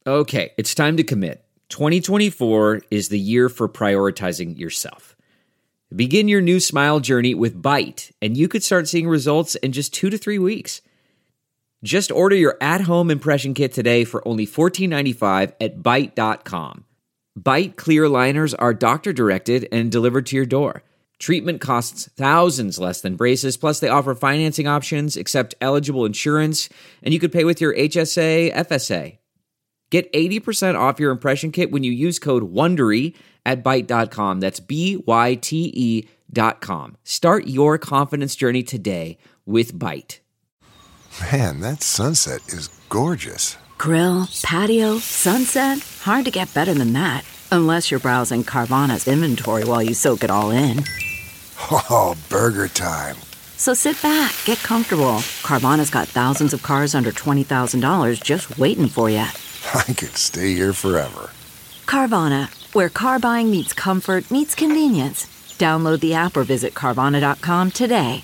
Okay, it's time to commit. 2024 is the year for prioritizing yourself. Begin your new smile journey with Byte, and you could start seeing results in just 2 to 3 weeks. Just order your at-home impression kit today for only $14.95 at Byte.com. Byte clear liners are doctor-directed and delivered to your door. Treatment costs thousands less than braces, plus they offer financing options, accept eligible insurance, and you could pay with your HSA, FSA. Get 80% off your impression kit when you use code WONDERY at Byte.com. That's BYTE.com. Start your confidence journey today with Byte. Man, that sunset is gorgeous. Grill, patio, sunset. Hard to get better than that. Unless you're browsing Carvana's inventory while you soak it all in. Oh, burger time. So sit back, get comfortable. Carvana's got thousands of cars under $20,000 just waiting for you. I could stay here forever. Carvana, where car buying meets comfort meets convenience. Download the app or visit Carvana.com today.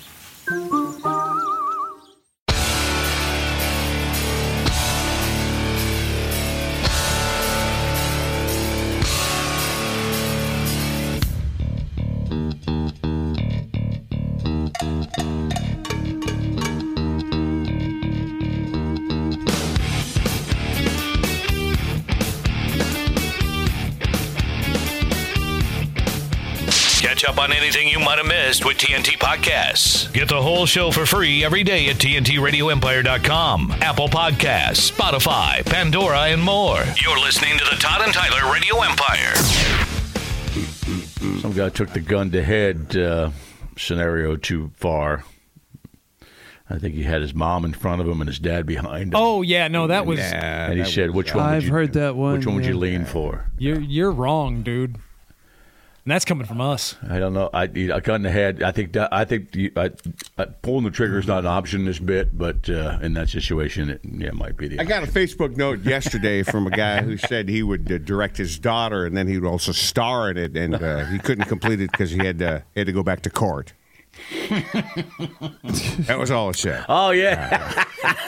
Catch up on anything you might have missed with TNT Podcasts. Get the whole show for free every day at TNTRadioEmpire.com, Apple Podcasts, Spotify, Pandora, and more. You're listening to the Todd and Tyler Radio Empire. Some guy took the gun-to-head scenario too far. I think he had his mom in front of him and his dad behind him. Oh, yeah, no, that was... And he said, which one I've heard that one. Which one would you lean for? You're wrong, dude. And that's coming from us. I don't know. I gun in the head. I think pulling the trigger is not an option in this bit, but in that situation, it might be the option. I got a Facebook note yesterday from a guy who said he would direct his daughter, and then he would also star in it, and he couldn't complete it because he had to go back to court. That was all it said. Oh, yeah.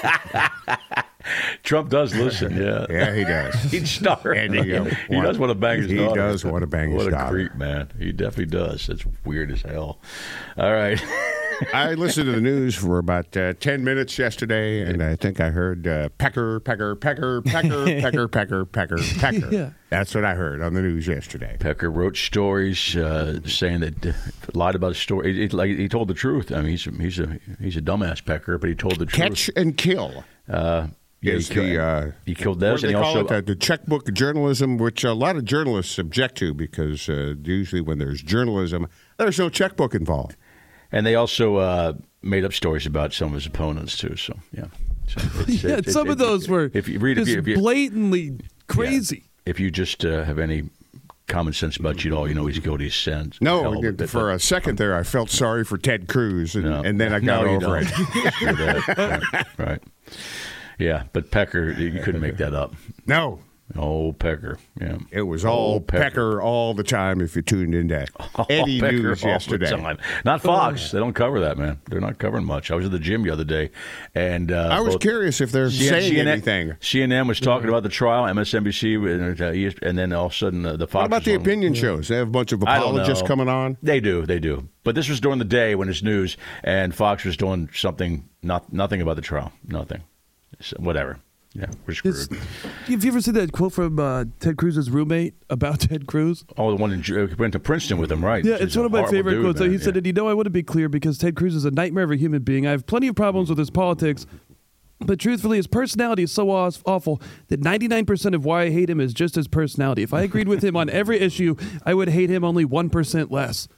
Trump does listen, yeah. Yeah, he does. He'd star. And he does want to bang his daughter. He does want to bang his daughter. What a creep, man. He definitely does. It's weird as hell. All right. I listened to the news for about 10 minutes yesterday, and I think I heard pecker, pecker, pecker, pecker, pecker, pecker, pecker, pecker. Yeah. That's what I heard on the news yesterday. Pecker wrote stories saying that lied about his story. He told the truth. I mean, he's a dumbass Pecker, but he told the truth. Catch and kill. He killed those, and he also the checkbook journalism, which a lot of journalists object to because usually when there's journalism, there's no checkbook involved. And they also made up stories about some of his opponents too. So yeah, some of those were blatantly crazy. Yeah, if you just have any common sense about you at all, you know he's guilty as sin. No, for a second there, I felt sorry for Ted Cruz, and then I got over it. Right. Yeah, but Pecker, you couldn't make that up. No. Oh, Pecker. Yeah. It was all Pecker all the time if you tuned into Eddie News yesterday. Not Fox. They don't cover that, man. They're not covering much. I was at the gym the other day, and I was curious if they're saying anything. CNN was talking about the trial, MSNBC, and then all of a sudden the Fox. What about the opinion shows? They have a bunch of apologists coming on? They do. But this was during the day when it's news, and Fox was doing something, nothing about the trial. Nothing. So, whatever. Yeah, we're screwed. Have you ever seen that quote from Ted Cruz's roommate about Ted Cruz? Oh, the one who went to Princeton with him, right? Yeah, it's one of my favorite quotes. He said, and I want to be clear because Ted Cruz is a nightmare of a human being. I have plenty of problems with his politics, but truthfully, his personality is so awful that 99% of why I hate him is just his personality. If I agreed with him on every issue, I would hate him only 1% less.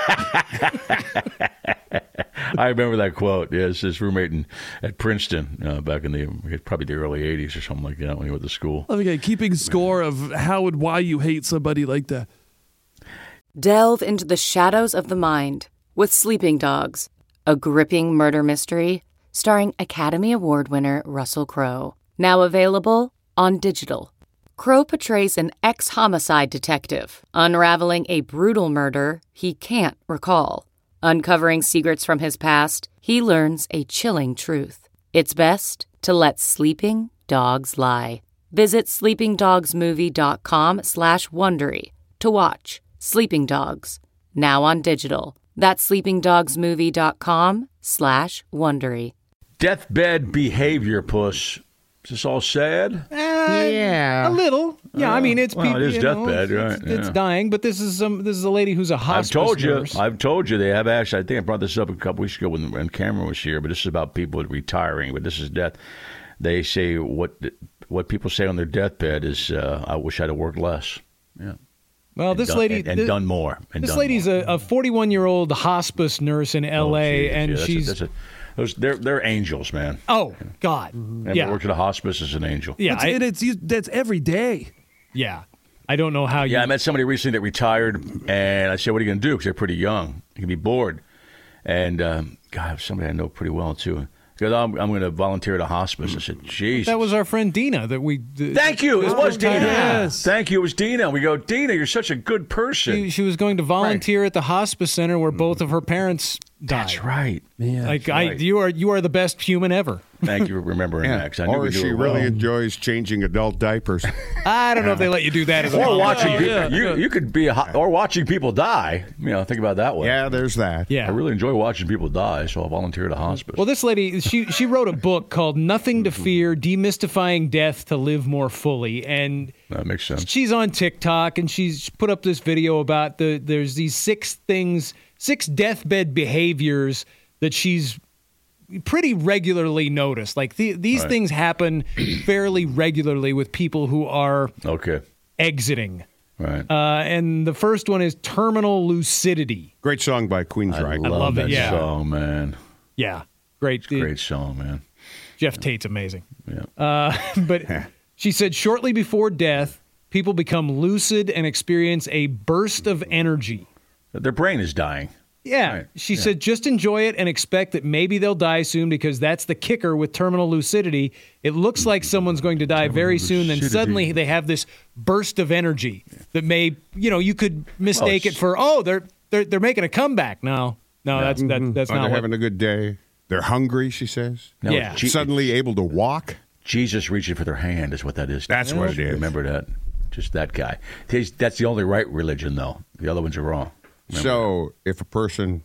I remember that quote. Yes, his roommate at Princeton back in probably the early 80s or something like that when he went to school. Okay, keeping score of how and why you hate somebody like that. Delve into the shadows of the mind with Sleeping Dogs, a gripping murder mystery starring Academy Award winner Russell Crowe. Now available on digital. Crowe portrays an ex-homicide detective unraveling a brutal murder he can't recall. Uncovering secrets from his past, he learns a chilling truth. It's best to let sleeping dogs lie. Visit sleepingdogsmovie.com/Wondery to watch Sleeping Dogs, now on digital. That's sleepingdogsmovie.com/Wondery. Deathbed behavior, Puss. Is this all sad? Yeah. A little. Yeah, I mean, it's well, people. it is deathbed, right? It's dying, but this is a lady who's a hospice nurse. I've told you they have actually. I think I brought this up a couple weeks ago when Cameron was here. But this is about people retiring. But this is death. They say what people say on their deathbed is, "I wish I'd have worked less." Yeah. Well, this lady done more. This lady's a 41-year-old hospice nurse in L.A. and she's. They're angels, man. Oh God! And Yeah, worked at a hospice as an angel. yeah, that's every day. yeah. I don't know how you. Yeah, I met somebody recently that retired, and I said, "What are you going to do?" Because they're pretty young. You can be bored. And God, somebody I know pretty well too. Because I'm going to volunteer at a hospice. I said, "Jeez." That was our friend Dina. Thank you. It was Dina. Yes. Thank you. It was Dina. We go, Dina, you're such a good person. She was going to volunteer at the hospice center where both of her parents died. That's right. Yeah. Like right. you are the best human ever. Thank you for remembering that. 'Cause I knew Or we knew she her really well. enjoys changing adult diapers. I don't know if they let you do that as a Or volunteer. watching people. You could be or watching people die. Think about it that way. Yeah, there's that. Yeah. I really enjoy watching people die, so I'll volunteer at a hospice. Well, this lady, she wrote a book called Nothing to Fear, Demystifying Death to Live More Fully. And that makes sense. she's on TikTok, and she's put up this video about there's these 6 deathbed behaviors that she's pretty regularly noticed. Like these things happen fairly regularly with people who are exiting. Right. And the first one is terminal lucidity. Great song by Queensryche. I love it, that yeah. song, man. Yeah. Great. Great song, man. Jeff Tate's amazing. Yeah. But she said shortly before death, people become lucid and experience a burst of energy. Their brain is dying. Yeah. Right. She said just enjoy it and expect that maybe they'll die soon, because that's the kicker with terminal lucidity. It looks like someone's going to die very soon, then suddenly they have this burst of energy that may, you could mistake it for, they're making a comeback. No, that's not They're what. having a good day. They're hungry, she says. No, Yeah. Suddenly able to walk. Jesus reaching for their hand is what that is. That's what it is. Remember that. Just that guy. That's the only right religion, though. The other ones are wrong. Remember So if a person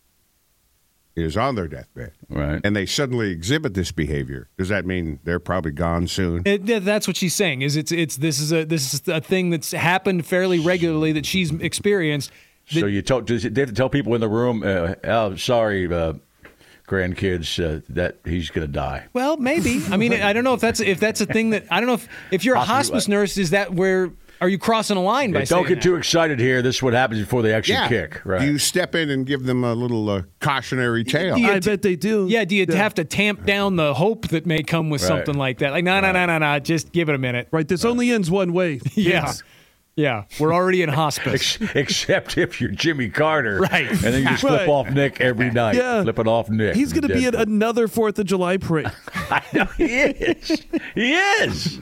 is on their deathbed Right. and they suddenly exhibit this behavior, does that mean they're probably gone soon? That's what she's saying. This is a thing that's happened fairly regularly that she's experienced. So they have to tell people in the room, sorry, grandkids, that he's going to die. Well, maybe. I mean, I don't know if that's a thing that I don't know if you're a hospice nurse, is that where are you crossing a line by saying Don't get that? too excited here. This is what happens before they actually kick. Right. Do you step in and give them a little cautionary tale? I bet they do. Yeah, do you have to tamp down the hope that may come with something like that? Like, no, just give it a minute. Right, this only ends one way. Yeah. Yes. Yeah, we're already in hospice. Except if you're Jimmy Carter. Right. And then you just flip off Nick every night. Yeah. Flip it off Nick. He's going to be at another 4th of July parade. I know he is. He is.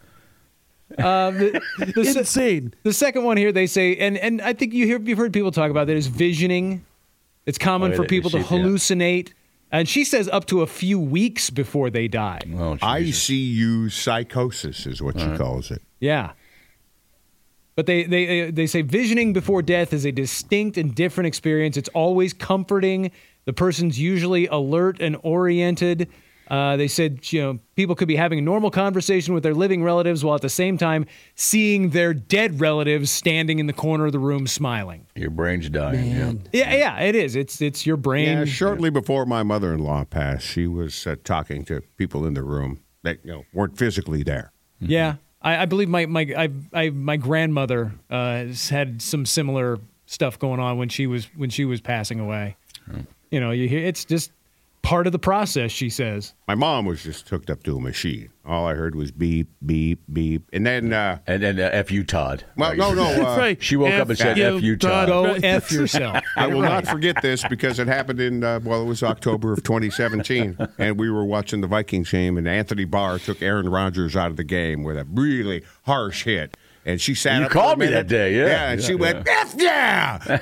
Insane. The second one here, they say, and I think you've heard people talk about that, is visioning. It's common for people to hallucinate. And she says up to a few weeks before they die. Oh, Jesus. ICU psychosis is what she calls it. Yeah. But they say visioning before death is a distinct and different experience. It's always comforting. The person's usually alert and oriented. They said, people could be having a normal conversation with their living relatives while at the same time seeing their dead relatives standing in the corner of the room smiling. Your brain's dying. Man. Yeah, it is. It's your brain. Yeah, shortly before my mother-in-law passed, she was talking to people in the room that weren't physically there. Yeah, I believe my grandmother has had some similar stuff going on when she was passing away. You hear it's just part of the process, she says. My mom was just hooked up to a machine. All I heard was beep, beep, beep. And then... and then F you, Todd. Well, no. Right. She woke up and said, F you, Todd. Go Right. F yourself. I will not forget this because it happened in, it was October of 2017. And we were watching the Vikings game, and Anthony Barr took Aaron Rodgers out of the game with a really harsh hit. And she sat You up called for a me that minute. day, yeah. Yeah, and she went, F yeah!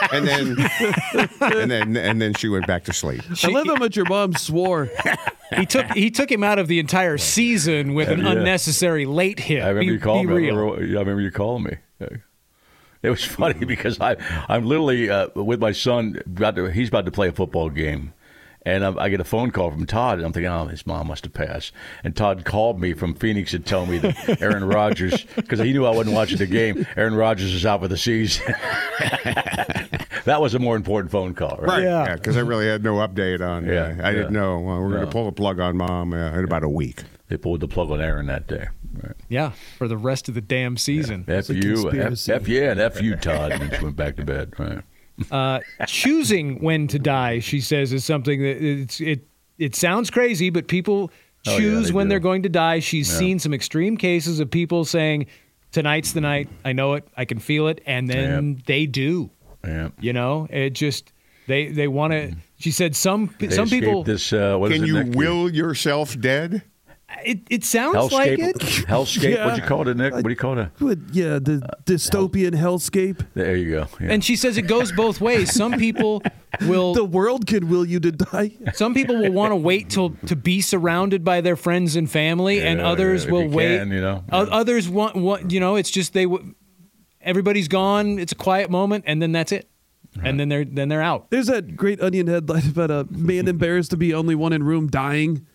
and then she went back to sleep. I love how much your mom swore. He took him out of the entire season with an unnecessary late hit. I remember you called me. I real. remember you calling me. It was funny because I'm literally with my son. He's about to play a football game. And I get a phone call from Todd, and I'm thinking, oh, his mom must have passed. And Todd called me from Phoenix and told me that Aaron Rodgers, because he knew I wasn't watching the game, Aaron Rodgers is out for the season. That was a more important phone call, right? Yeah, because I really had no update on. I didn't know. Well, we're going to pull the plug on Mom in about a week. They pulled the plug on Aaron that day. Right. Yeah, for the rest of the damn season. Yeah. F you, and F you, Todd. And she went back to bed, right? Choosing when to die, she says, is something that it sounds crazy, but people choose when they're going to die. She's seen some extreme cases of people saying, tonight's the night, I know it, I can feel it, and then they do. Yeah. You know, it just they want to. She said some people. This, can you will yourself dead? It sounds like it. Hellscape. Yeah. What'd you call it, Nick? What do you call it? The dystopian hellscape. There you go. Yeah. And she says it goes both ways. Some people will. The world can will you to die. Some people will want to wait to be surrounded by their friends and family, and others will wait. Others want. It's just everybody's gone. It's a quiet moment, and then that's it. Right. And then they're out. There's that great Onion headline about a man embarrassed to be only one in room dying.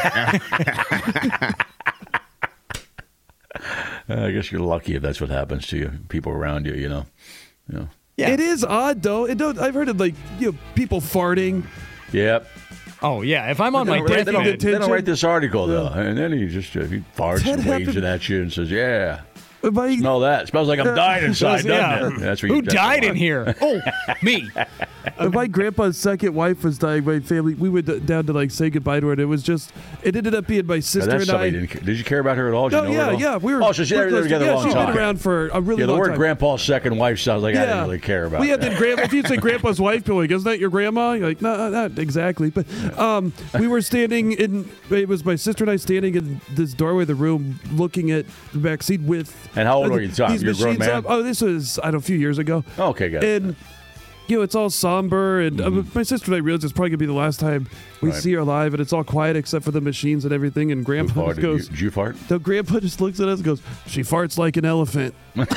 I guess you're lucky if that's what happens to you, people around you. You know. Yeah. It is odd though. I've heard of people farting. Yep. Oh yeah. If I'm on my deathbed, they don't write this article though, and then he farts and waves it at you and says, "Yeah." Smell that. It smells like I'm dying inside, doesn't it? That's who died in here? Oh, me. My grandpa's second wife was dying. My family, we went down to say goodbye to her, and it ended up being my sister and I. Did you care about her at all? No, yeah. We were. Oh, so they were together a long time. She's been around for a really long time. The word grandpa's second wife sounds like I didn't really care about. Then if you say grandpa's wife, people are like, isn't that your grandma? You're like, no, not exactly. But we were standing it was my sister and I standing in this doorway of the room looking at the back seat with. And how old were you? You're a grown man? This was, a few years ago. Oh, okay, got it. And, it's all somber. And my sister and I realized it's probably going to be the last time we see her alive. And it's all quiet except for the machines and everything. And Grandpa just goes... Did you fart? No, Grandpa just looks at us and goes, she farts like an elephant.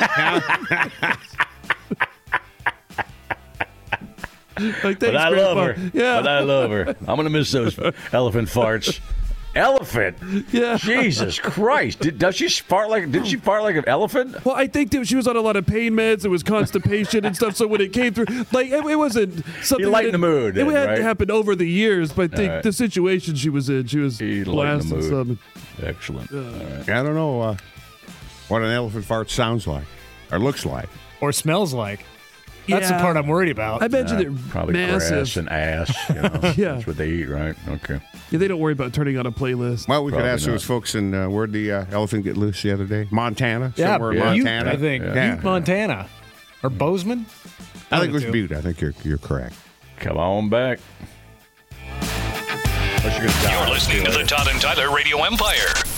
Thanks, but I Grandpa. love her. Yeah. But I love her. I'm going to miss those elephant farts. Elephant? Yeah. Jesus Christ. Did she fart like an elephant? Well, I think that she was on a lot of pain meds. It was constipation and stuff. So when it came through, it wasn't something. You lightened the mood. It hadn't happened over the years, but the situation she was in, she was blasting something. Excellent. Right. I don't know what an elephant fart sounds like or looks like or smells like. That's the part I'm worried about. I imagine they're probably massive. Grass and ass. Yeah. That's what they eat, right? Okay. Yeah, they don't worry about turning on a playlist. Well, we could ask those folks in where'd the elephant get loose the other day? Montana? Somewhere in Montana? I think. Butte, Montana. Or Bozeman? I think it was Butte. I think you're correct. Come on back. You're listening to the Todd and Tyler Radio Empire.